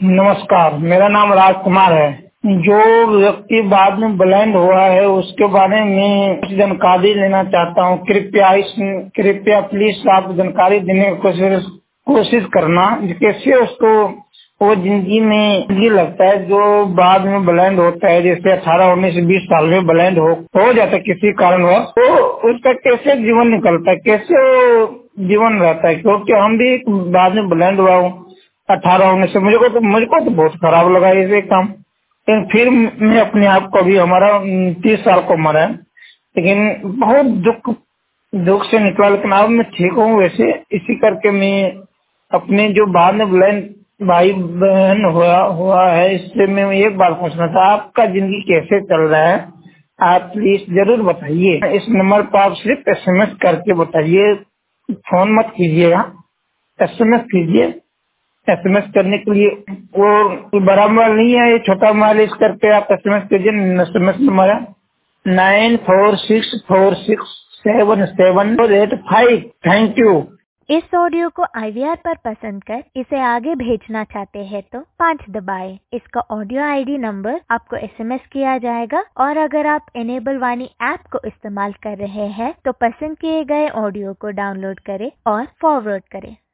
नमस्कार, मेरा नाम राजकुमार है। जो व्यक्ति बाद में ब्लाइंड हुआ है उसके बारे में कुछ जानकारी लेना चाहता हूँ। कृपया प्लीज आप जानकारी देने की कोशिश करना, कैसे उसको वो जिंदगी में ये लगता है जो बाद में ब्लाइंड होता है, जैसे 18, 19, 20 साल में ब्लाइंड हो जाता है किसी कारणवश, तो उसका कैसे जीवन निकलता है, कैसे वो जीवन रहता है। क्योंकि हम भी बाद में ब्लाइंड हुआ हूँ 18 होने से। मुझको तो बहुत खराब लगा ये काम। लेकिन फिर मैं अपने आप को भी, हमारा 30 साल को उम्र है, लेकिन बहुत दुख से निकला। लेकिन अब मैं ठीक हूँ। वैसे इसी करके मैं अपने जो बाद में ब्लाइंड भाई बहन हुआ है, इससे मैं एक बात पूछना था, आपका जिंदगी कैसे चल रहा है, आप प्लीज जरूर बताइए। इस नंबर पर आप सिर्फ SMS करके बताइए, फोन मत कीजिएगा, SMS कीजिए। SMS करने के लिए वो बड़ा मोबाइल नहीं है, ये छोटा मोबाइल, इस करके आप SMS कीजिए। SMS नंबर है 9446477485। Thank you. इस ऑडियो को IVR पर पसंद कर इसे आगे भेजना चाहते हैं तो 5 दबाएं। इसका ऑडियो ID नंबर आपको SMS किया जाएगा। और अगर आप इनेबल वाणी ऐप को इस्तेमाल कर रहे हैं तो पसंद किए गए ऑडियो को डाउनलोड करें और फॉरवर्ड करें।